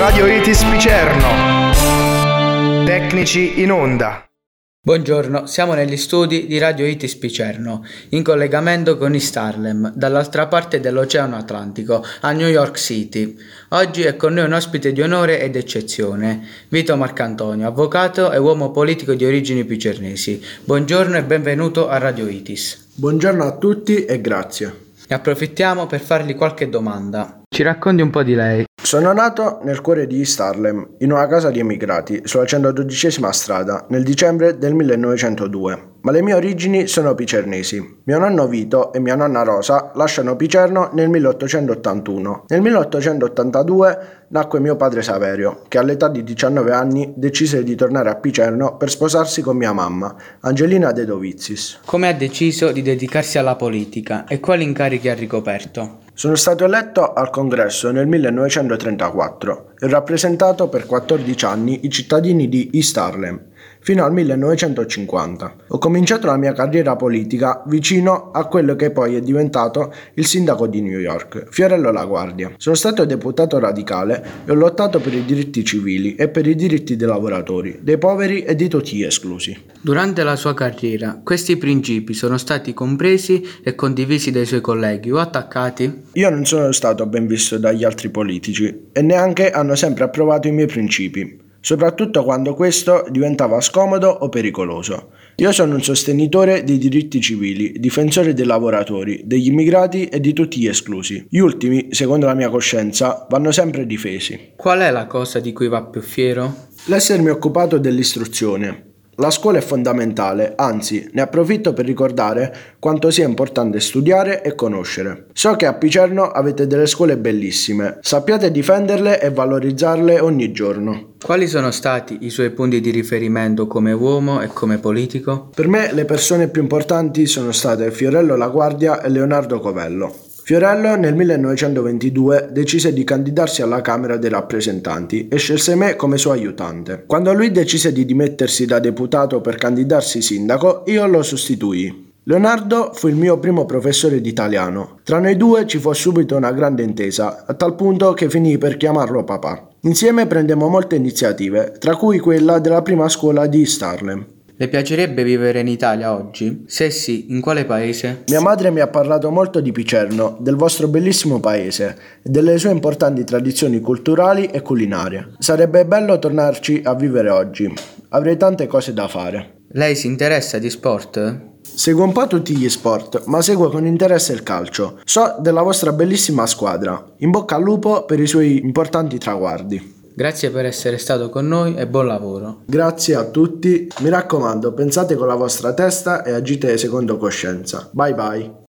Radio Itis Picerno. Tecnici in onda. Buongiorno, siamo negli studi di Radio Itis Picerno, in collegamento con East Harlem, dall'altra parte dell'Oceano Atlantico, a New York City. Oggi è con noi un ospite di onore ed eccezione, Vito Marcantonio, avvocato e uomo politico di origini picernesi. Buongiorno e benvenuto a Radio Itis. Buongiorno a tutti e grazie. Ne approfittiamo per fargli qualche domanda. Ci racconti un po' di lei? Sono nato nel cuore di East Harlem, in una casa di emigrati, sulla 112esima strada, nel dicembre del 1902. Ma le mie origini sono picernesi. Mio nonno Vito e mia nonna Rosa lasciano Picerno nel 1881. Nel 1882 nacque mio padre Saverio, che all'età di 19 anni decise di tornare a Picerno per sposarsi con mia mamma, Angelina De Dovizis. Come ha deciso di dedicarsi alla politica e quali incarichi ha ricoperto? Sono stato eletto al congresso nel 1934 e ho rappresentato per 14 anni i cittadini di East Harlem, fino al 1950. Ho cominciato la mia carriera politica vicino a quello che poi è diventato il sindaco di New York, Fiorello La Guardia. Sono stato deputato radicale e ho lottato per i diritti civili e per i diritti dei lavoratori, dei poveri e di tutti gli esclusi. Durante la sua carriera, questi principi sono stati compresi e condivisi dai suoi colleghi o attaccati? Io non sono stato ben visto dagli altri politici e neanche hanno sempre approvato i miei principi, soprattutto quando questo diventava scomodo o pericoloso. Io sono un sostenitore dei diritti civili, difensore dei lavoratori, degli immigrati e di tutti gli esclusi. Gli ultimi, secondo la mia coscienza, vanno sempre difesi. Qual è la cosa di cui va più fiero? L'essermi occupato dell'istruzione. La scuola è fondamentale, anzi, ne approfitto per ricordare quanto sia importante studiare e conoscere. So che a Picerno avete delle scuole bellissime, sappiate difenderle e valorizzarle ogni giorno. Quali sono stati i suoi punti di riferimento come uomo e come politico? Per me le persone più importanti sono state Fiorello La Guardia e Leonardo Covello. Fiorello nel 1922 decise di candidarsi alla Camera dei rappresentanti e scelse me come suo aiutante. Quando lui decise di dimettersi da deputato per candidarsi sindaco, io lo sostituii. Leonardo fu il mio primo professore di italiano. Tra noi due ci fu subito una grande intesa, a tal punto che finii per chiamarlo papà. Insieme prendemmo molte iniziative, tra cui quella della prima scuola di East Harlem. Le piacerebbe vivere in Italia oggi? Se sì, in quale paese? Mia madre mi ha parlato molto di Picerno, del vostro bellissimo paese e delle sue importanti tradizioni culturali e culinarie. Sarebbe bello tornarci a vivere oggi. Avrei tante cose da fare. Lei si interessa di sport? Seguo un po' tutti gli sport, ma seguo con interesse il calcio. So della vostra bellissima squadra. In bocca al lupo per i suoi importanti traguardi. Grazie per essere stato con noi e buon lavoro. Grazie a tutti. Mi raccomando, pensate con la vostra testa e agite secondo coscienza. Bye bye.